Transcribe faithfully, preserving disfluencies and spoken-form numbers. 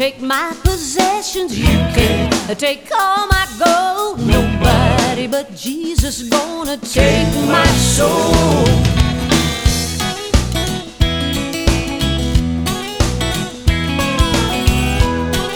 take my possessions, you can take all my gold. Nobody but Jesus gonna take my soul.